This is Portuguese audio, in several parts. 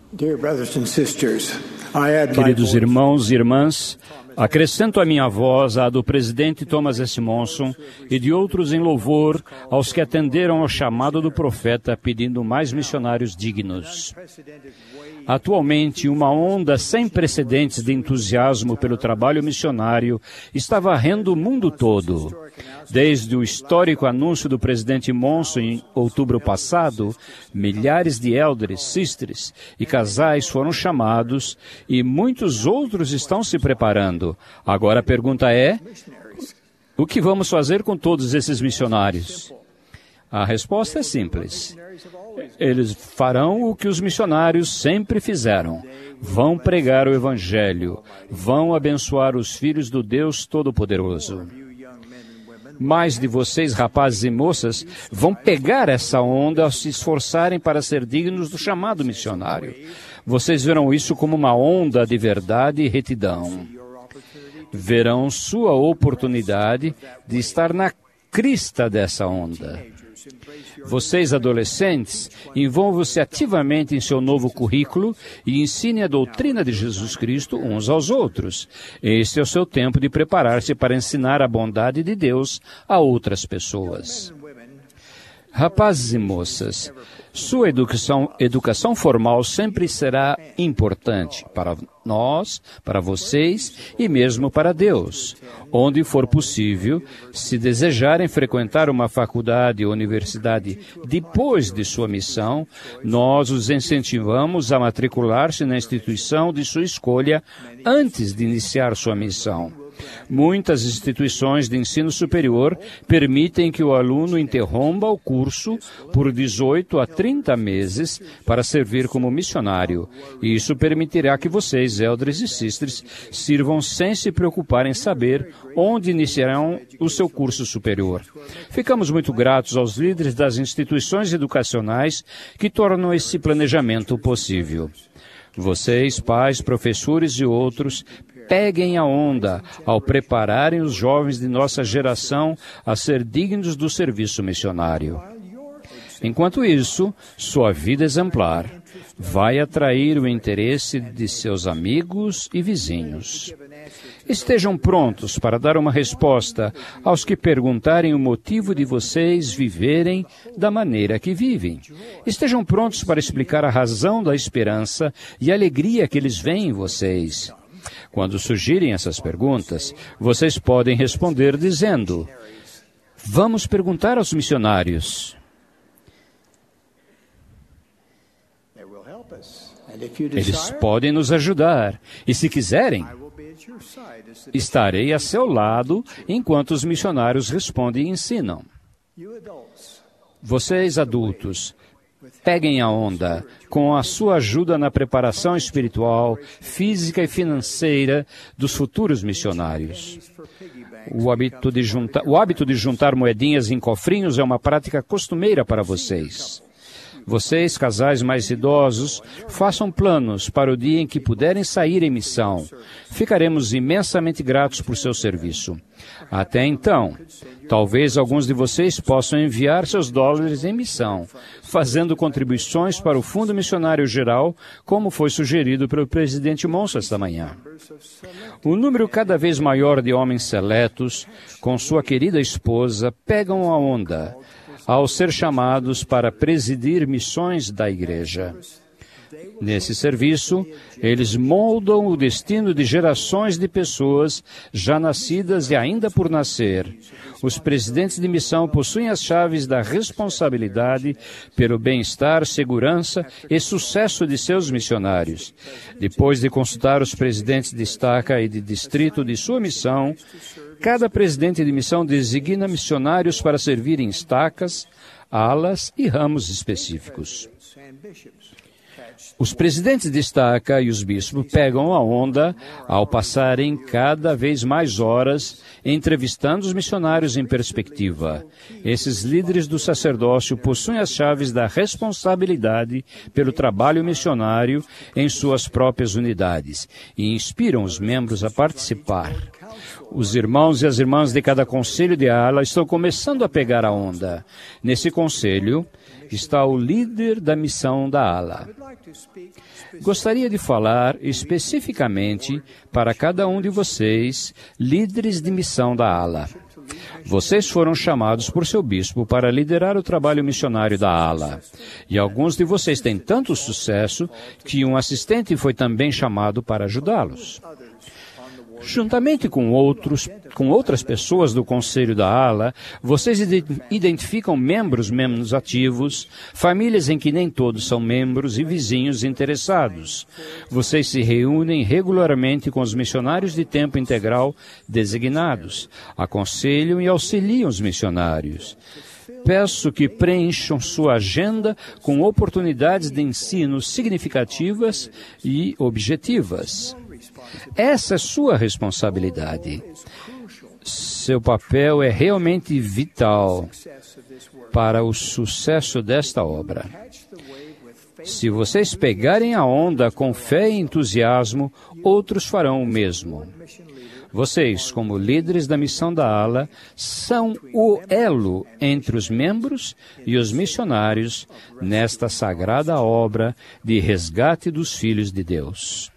Queridos irmãos e irmãs, acrescento a minha voz à do presidente Thomas S. Monson e de outros em louvor aos que atenderam ao chamado do profeta pedindo mais missionários dignos. Atualmente, uma onda sem precedentes de entusiasmo pelo trabalho missionário está varrendo o mundo todo. Desde o histórico anúncio do presidente Monson em outubro passado, milhares de elders, sisters e casais foram chamados e muitos outros estão se preparando. Agora a pergunta é, o que vamos fazer com todos esses missionários? A resposta é simples. Eles farão o que os missionários sempre fizeram. Vão pregar o Evangelho. Vão abençoar os filhos do Deus Todo-Poderoso. Mais de vocês, rapazes e moças, vão pegar essa onda ao se esforçarem para ser dignos do chamado missionário. Vocês verão isso como uma onda de verdade e retidão. Verão sua oportunidade de estar na crista dessa onda. Vocês, adolescentes, envolvam-se ativamente em seu novo currículo e ensinem a doutrina de Jesus Cristo uns aos outros. Este é o seu tempo de preparar-se para ensinar a bondade de Deus a outras pessoas. Rapazes e moças, sua educação formal sempre será importante para nós, para vocês e mesmo para Deus. Onde for possível, se desejarem frequentar uma faculdade ou universidade depois de sua missão, nós os incentivamos a matricular-se na instituição de sua escolha antes de iniciar sua missão. Muitas instituições de ensino superior permitem que o aluno interrompa o curso por 18 a 30 meses para servir como missionário. Isso permitirá que vocês, elders e sisters, sirvam sem se preocupar em saber onde iniciarão o seu curso superior. Ficamos muito gratos aos líderes das instituições educacionais que tornam esse planejamento possível. Vocês, pais, professores e outros, peguem a onda ao prepararem os jovens de nossa geração a ser dignos do serviço missionário. Enquanto isso, sua vida exemplar vai atrair o interesse de seus amigos e vizinhos. Estejam prontos para dar uma resposta aos que perguntarem o motivo de vocês viverem da maneira que vivem. Estejam prontos para explicar a razão da esperança e alegria que eles veem em vocês. Quando surgirem essas perguntas, vocês podem responder dizendo: vamos perguntar aos missionários. Eles podem nos ajudar. E se quiserem, estarei a seu lado enquanto os missionários respondem e ensinam. Vocês, adultos, peguem a onda com a sua ajuda na preparação espiritual, física e financeira dos futuros missionários. O hábito de juntar moedinhas em cofrinhos é uma prática costumeira para vocês. Vocês, casais mais idosos, façam planos para o dia em que puderem sair em missão. Ficaremos imensamente gratos por seu serviço. Até então, talvez alguns de vocês possam enviar seus dólares em missão, fazendo contribuições para o Fundo Missionário Geral, como foi sugerido pelo presidente Monson esta manhã. O número cada vez maior de homens seletos, com sua querida esposa, pegam a onda ao ser chamados para presidir missões da igreja. Nesse serviço, eles moldam o destino de gerações de pessoas já nascidas e ainda por nascer. Os presidentes de missão possuem as chaves da responsabilidade pelo bem-estar, segurança e sucesso de seus missionários. Depois de consultar os presidentes de estaca e de distrito de sua missão, cada presidente de missão designa missionários para servir em estacas, alas e ramos específicos. Os presidentes de estaca e os bispos pegam a onda ao passarem cada vez mais horas entrevistando os missionários em perspectiva. Esses líderes do sacerdócio possuem as chaves da responsabilidade pelo trabalho missionário em suas próprias unidades e inspiram os membros a participar. Os irmãos e as irmãs de cada conselho de ala estão começando a pegar a onda. Nesse conselho está o líder da missão da ala. Gostaria de falar especificamente para cada um de vocês, líderes de missão da ala. Vocês foram chamados por seu bispo para liderar o trabalho missionário da ala. E alguns de vocês têm tanto sucesso que um assistente foi também chamado para ajudá-los. Juntamente com outras pessoas do Conselho da ala, vocês identificam membros menos ativos, famílias em que nem todos são membros e vizinhos interessados. Vocês se reúnem regularmente com os missionários de tempo integral designados, aconselham e auxiliam os missionários. Peço que preencham sua agenda com oportunidades de ensino significativas e objetivas. Essa é sua responsabilidade. Seu papel é realmente vital para o sucesso desta obra. Se vocês pegarem a onda com fé e entusiasmo, outros farão o mesmo. Vocês, como líderes da missão da ala, são o elo entre os membros e os missionários nesta sagrada obra de resgate dos filhos de Deus.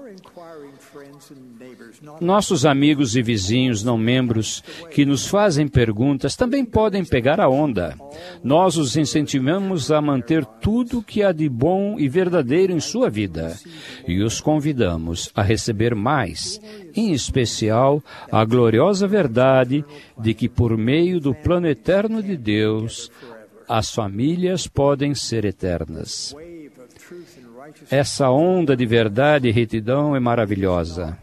Nossos amigos e vizinhos não membros que nos fazem perguntas também podem pegar a onda. Nós os incentivamos a manter tudo que há de bom e verdadeiro em sua vida e os convidamos a receber mais, em especial a gloriosa verdade de que por meio do plano eterno de Deus, as famílias podem ser eternas. Essa onda de verdade e retidão é maravilhosa.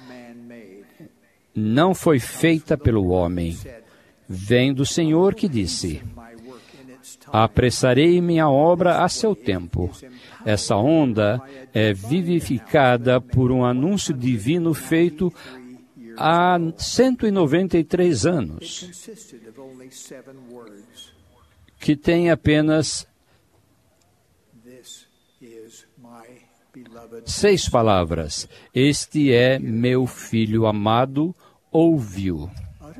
Não foi feita pelo homem. Vem do Senhor que disse: apressarei minha obra a seu tempo. Essa onda é vivificada por um anúncio divino feito há 193 anos, que tem apenas 6 palavras. Este é meu filho amado, ouviu.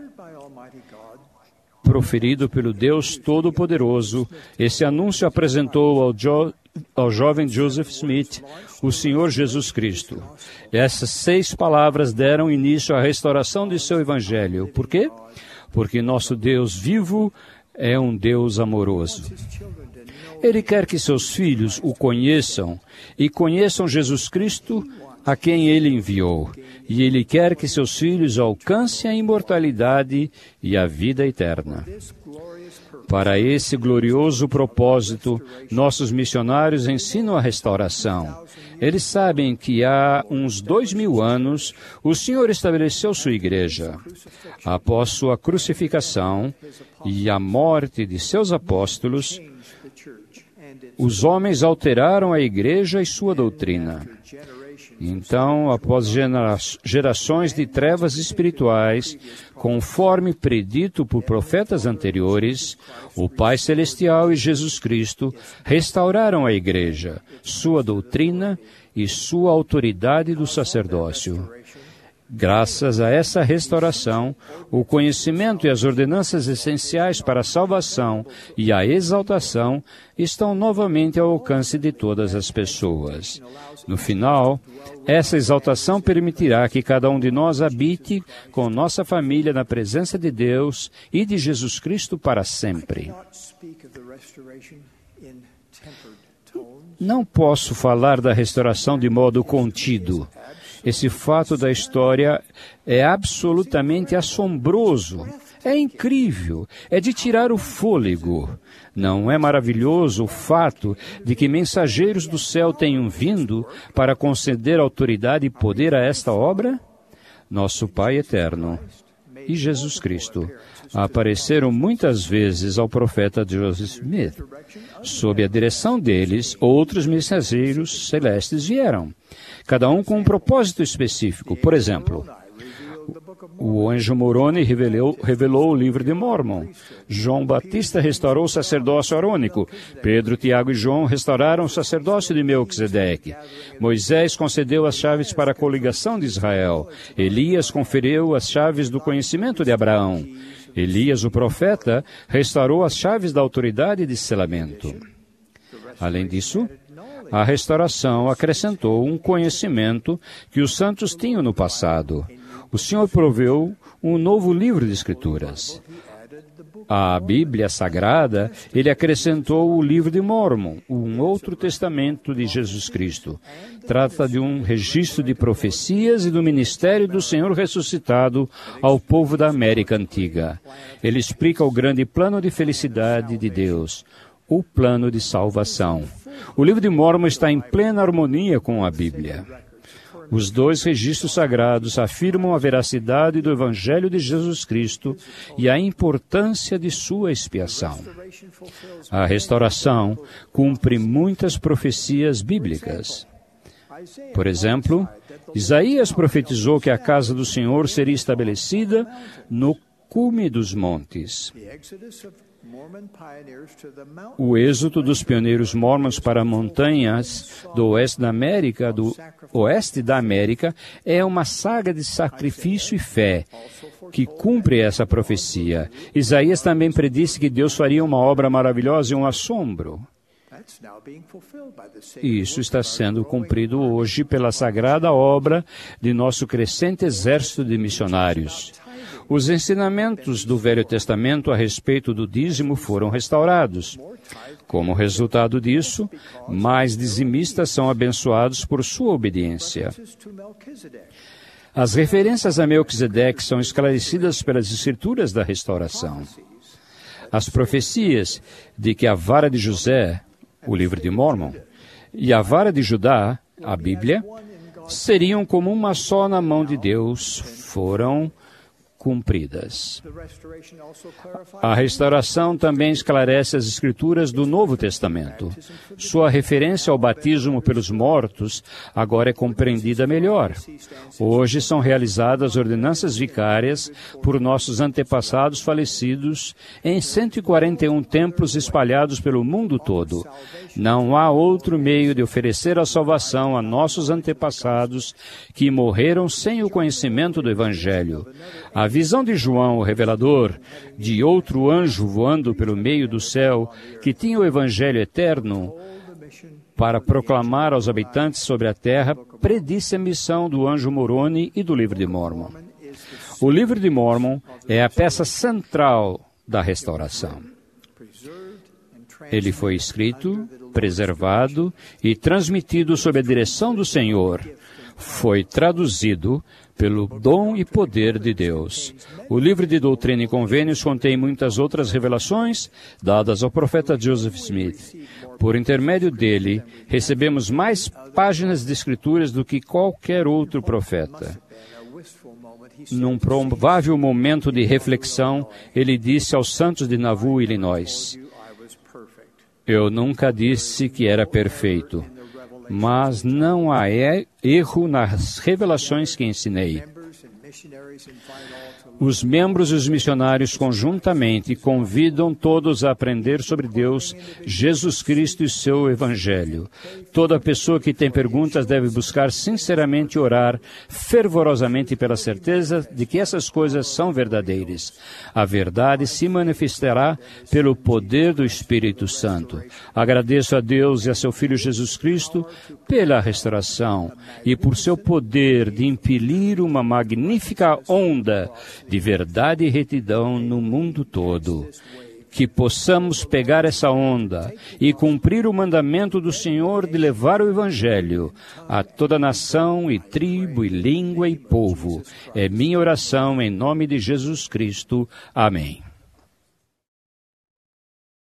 Proferido pelo Deus Todo-Poderoso, esse anúncio apresentou ao jovem Joseph Smith o Senhor Jesus Cristo. Essas 6 palavras deram início à restauração de seu Evangelho. Por quê? Porque nosso Deus vivo é um Deus amoroso. Ele quer que seus filhos o conheçam e conheçam Jesus Cristo, a quem Ele enviou. E Ele quer que seus filhos alcancem a imortalidade e a vida eterna. Para esse glorioso propósito, nossos missionários ensinam a restauração. Eles sabem que há uns 2000 anos, o Senhor estabeleceu sua igreja. Após sua crucificação e a morte de seus apóstolos, os homens alteraram a igreja e sua doutrina. Então, após gerações de trevas espirituais, conforme predito por profetas anteriores, o Pai Celestial e Jesus Cristo restauraram a igreja, sua doutrina e sua autoridade do sacerdócio. Graças a essa restauração, o conhecimento e as ordenanças essenciais para a salvação e a exaltação estão novamente ao alcance de todas as pessoas. No final, essa exaltação permitirá que cada um de nós habite com nossa família na presença de Deus e de Jesus Cristo para sempre. Não posso falar da restauração de modo contido. Esse fato da história é absolutamente assombroso, é incrível, é de tirar o fôlego. Não é maravilhoso o fato de que mensageiros do céu tenham vindo para conceder autoridade e poder a esta obra? Nosso Pai Eterno e Jesus Cristo apareceram muitas vezes ao profeta Joseph Smith. Sob a direção deles, outros mensageiros celestes vieram, cada um com um propósito específico. Por exemplo, O anjo Moroni revelou o livro de Mórmon. João Batista restaurou o sacerdócio arônico. Pedro, Tiago e João restauraram o sacerdócio de Melquisedeque. Moisés concedeu as chaves para a coligação de Israel. Elias conferiu as chaves do conhecimento de Abraão. Elias, o profeta, restaurou as chaves da autoridade de selamento. Além disso, a restauração acrescentou um conhecimento que os santos tinham no passado. O Senhor proveu um novo livro de Escrituras. À Bíblia Sagrada, Ele acrescentou o livro de Mórmon, um outro testamento de Jesus Cristo. Trata de um registro de profecias e do ministério do Senhor ressuscitado ao povo da América Antiga. Ele explica o grande plano de felicidade de Deus, o plano de salvação. O livro de Mórmon está em plena harmonia com a Bíblia. Os dois registros sagrados afirmam a veracidade do Evangelho de Jesus Cristo e a importância de sua expiação. A restauração cumpre muitas profecias bíblicas. Por exemplo, Isaías profetizou que a casa do Senhor seria estabelecida no cume dos montes. O êxodo dos pioneiros mórmons para montanhas do oeste da América é uma saga de sacrifício e fé que cumpre essa profecia. Isaías também predisse que Deus faria uma obra maravilhosa e um assombro. Isso está sendo cumprido hoje pela sagrada obra de nosso crescente exército de missionários. Os ensinamentos do Velho Testamento a respeito do dízimo foram restaurados. Como resultado disso, mais dizimistas são abençoados por sua obediência. As referências a Melquisedeque são esclarecidas pelas Escrituras da restauração. As profecias de que a vara de José, o livro de Mórmon, e a vara de Judá, a Bíblia, seriam como uma só na mão de Deus, foram cumpridas. A restauração também esclarece as Escrituras do Novo Testamento. Sua referência ao batismo pelos mortos agora é compreendida melhor. Hoje são realizadas ordenanças vicárias por nossos antepassados falecidos em 141 templos espalhados pelo mundo todo. Não há outro meio de oferecer a salvação a nossos antepassados que morreram sem o conhecimento do Evangelho. A visão de João, o revelador, de outro anjo voando pelo meio do céu, que tinha o Evangelho eterno para proclamar aos habitantes sobre a terra, predisse a missão do anjo Moroni e do livro de Mórmon. O livro de Mórmon é a peça central da restauração. Ele foi escrito, preservado e transmitido sob a direção do Senhor. Foi traduzido pelo dom e poder de Deus. O livro de Doutrina e Convênios contém muitas outras revelações dadas ao profeta Joseph Smith. Por intermédio dele, recebemos mais páginas de Escrituras do que qualquer outro profeta. Num provável momento de reflexão, ele disse aos santos de Nauvoo, Illinois: "Eu nunca disse que era perfeito, mas não há erro nas revelações que ensinei." Os membros e os missionários conjuntamente convidam todos a aprender sobre Deus, Jesus Cristo e seu Evangelho. Toda pessoa que tem perguntas deve buscar sinceramente orar fervorosamente pela certeza de que essas coisas são verdadeiras. A verdade se manifestará pelo poder do Espírito Santo. Agradeço a Deus e a seu Filho Jesus Cristo pela restauração e por seu poder de impelir uma magnífica onda de verdade e retidão no mundo todo. Que possamos pegar essa onda e cumprir o mandamento do Senhor de levar o Evangelho a toda nação e tribo e língua e povo. É minha oração em nome de Jesus Cristo. Amém.